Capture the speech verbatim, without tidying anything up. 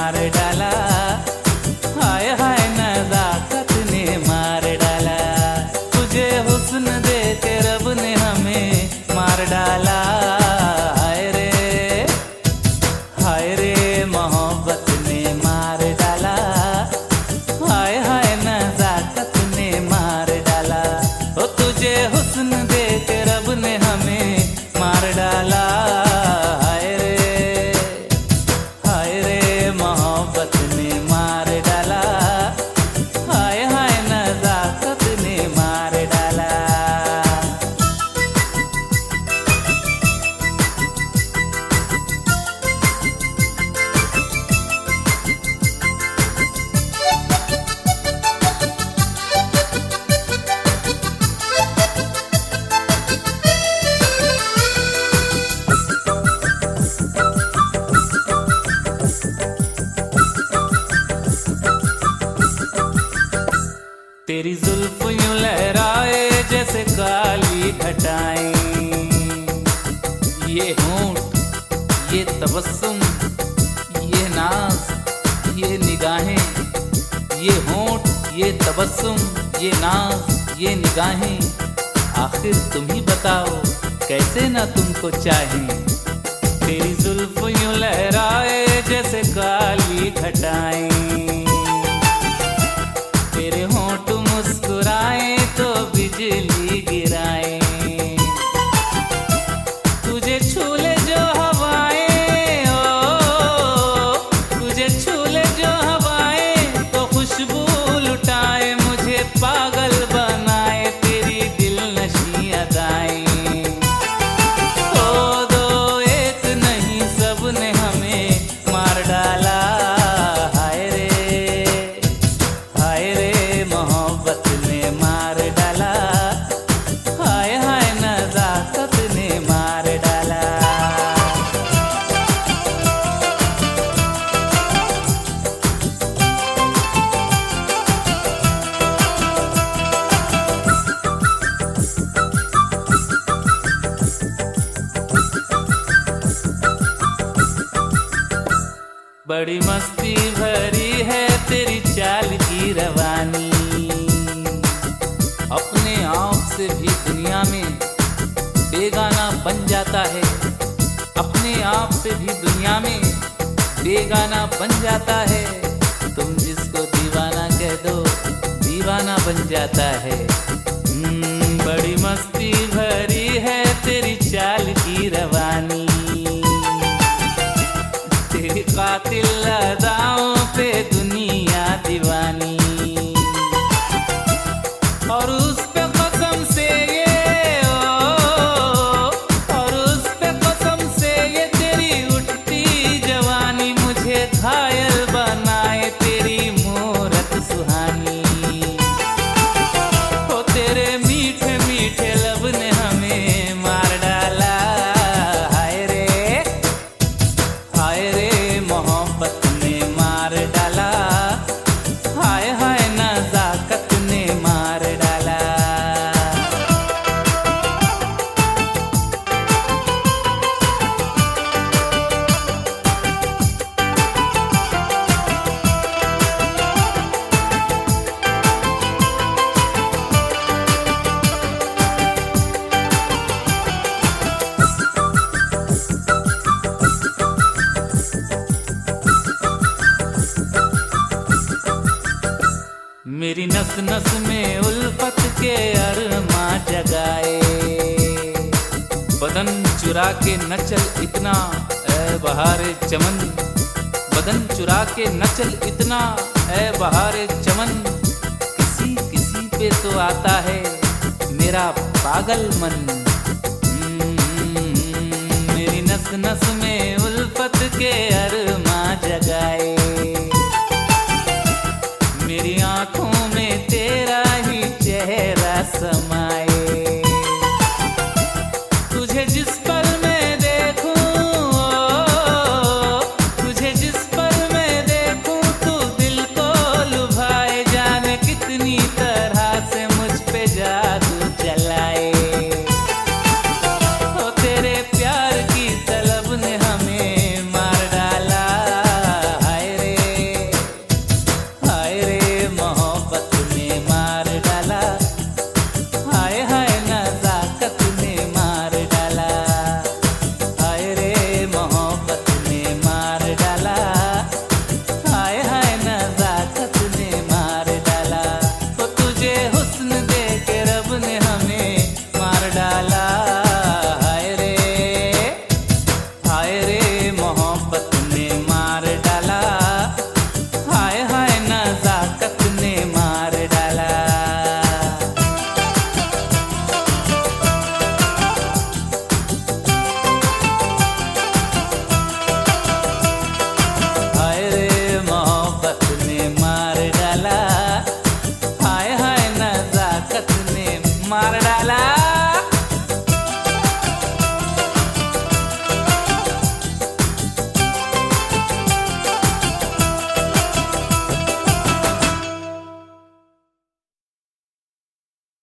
मार डाला, हाय हाय नजाकत ने मार डाला। तुझे हुस्न दे के रब ने हमें मार डाला, हाय रे हाय रे मोहब्बत ने मार डाला, हाय हाय नजाकत ने मार डाला। ओ तुझे हुस्न दे के रब ने हमें मार डाला, हाय रे हाय रे मोहब्बत ने मार डाला, हाय हाय नजाकत ने मार डाला। तेरी जुल्फ यूं लहराए जैसे काली घटाएं, ये होंठ ये तबस्सुम ये नाज ये निगाहें, ये होंठ ये तबस्सुम ये नाज ये निगाहें, आखिर तुम ही बताओ कैसे ना तुमको चाहें। तेरी जुल्फ यूं लहराए जैसे काली घटाएं, तेरे होंठ मुस्कुराए तो बिजली गिराए, तुझे छूले जो हवाएं ओ, तुझे छूले जो हवाएं तो खुशबू लुटाए, मुझे पागल बनाए तेरी दिल नशी अदाएं। ओ दो एक नहीं सबने हमें मार डाला, हाय रे हाय रे मोहब्बत ने मार डाला, हाय हाय नजाकत ने मार डाला। बड़ी मस्ती भरी है तेरी चाल की रवानी, अपने आप से भी दुनिया में बेगाना बन जाता है, अपने आप से भी दुनिया में बेगाना बन जाता है। तुम जिसको दीवाना कह दो दीवाना बन जाता है। हम्म, बड़ी मस्ती भरी है तेरी चाल की रवानी, तेरी कातिल अदाओं पे दुनिया दीवानी, और उस पे कसम से ये ओ, और उस पे कसम से ये तेरी उठती जवानी, मुझे घायल बनाए तेरी मूरत सुहानी। ओ तेरे मीठे मीठे लब ने हमें मार डाला, हाय रे हाय रे मोहब्बत ने मार डाला, हाय हाय नजाकत ने मार डाला। मेरी नस नस में उल्फत के अरमा जगाए, बदन चुरा के न चल इतना ऐ बहारे चमन, बदन चुरा के न चल इतना ऐ बहारे चमन, किसी किसी पे तो आता है मेरा पागल मन। मेरी नस नस में उल्फत के अरमा जगाए,